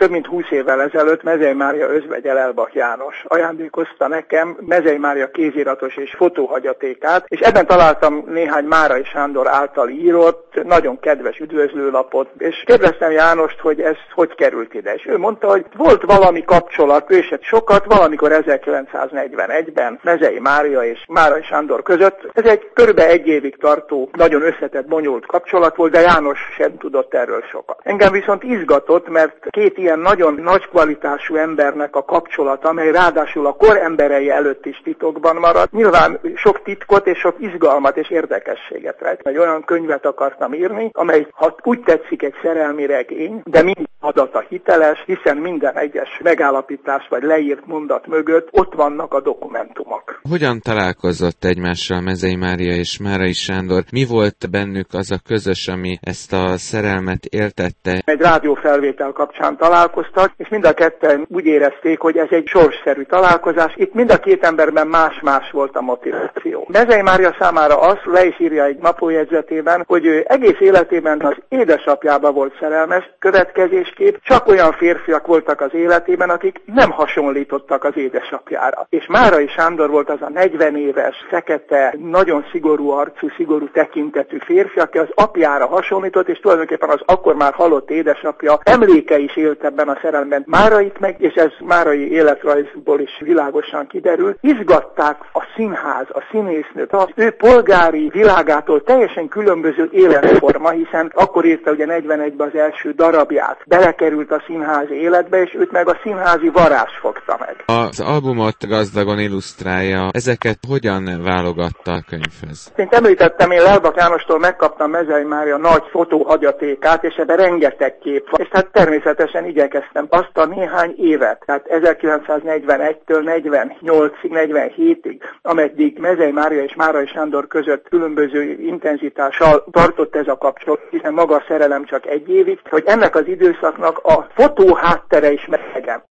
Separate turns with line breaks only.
több mint 20 évvel ezelőtt Mezei Mária özvegye Elbach János ajándékozta nekem Mezei Mária kéziratos és fotóhagyatékát, és ebben találtam néhány Márai Sándor által írott, nagyon kedves üdvözlőlapot, és kérdeztem Jánost, hogy ez hogy került ide, és ő mondta, hogy volt valami kapcsolat, ő se sokat, valamikor 1941-ben Mezei Mária és Márai Sándor között. Ez egy körülbelül egy évig tartó, nagyon összetett, bonyolult kapcsolat volt, de János sem tudott erről sokat. Engem viszont izgatott, mert két ilyen nagyon nagy kvalitású embernek a kapcsolata, amely ráadásul a kor emberei előtt is titokban maradt, nyilván sok titkot és sok izgalmat és érdekességet rejt. Egy olyan könyvet akartam írni, amely, ha úgy tetszik, egy szerelmi regény, de minden adata hiteles, hiszen minden egyes megállapítás vagy leírt mondat mögött ott vannak a dokumentumok.
Hogyan találkozott egymással Mezei Mária és Márai Sándor? Mi volt bennük az a közös, ami ezt a szerelmet éltette?
Egy rádiófelvétel kapcsán találkoztak, és mind a ketten úgy érezték, hogy ez egy sorsszerű találkozás. Itt mind a két emberben más-más volt a motiváció. Mezei Mária számára az, le is írja egy naplójegyzetében, hogy ő egész életében az édesapjába volt szerelmes, következésképp csak olyan férfiak voltak az életében, akik nem hasonlítottak az édesapjára. És Márai Sándor volt az a 40 éves, fekete, nagyon szigorú arcú, szigorú tekintetű férfi, aki az apjára hasonlított, és tulajdonképpen az akkor már halott édesapja emléke is élt ebben a szerelemben. Márait meg, és ez Márai életrajzból is világosan kiderül, izgatták a színház, a színésznőt, az ő polgári világától teljesen különböző életforma, hiszen akkor írta ugye 41-ben az első darabját, belekerült a színházi életbe, és őt meg a színházi varázs fogta meg.
Az albumot gazdagon illusztrálja, ezeket hogyan válogatta a könyvhöz?
Mint említettem, én Elbach Jánostól megkaptam Mezei Mária nagy fotóhagyatékát, és ebben rengeteg kép van, és hát természetesen igyekeztem azt a néhány évet, tehát 1941-től 48-ig, 47-ig, ameddig Mezei Mária és Márai Sándor között különböző intenzitással tartott ez a kapcsolat, hiszen maga a szerelem csak egy évig, hogy ennek az időszaknak a fotó háttere is meglegyen.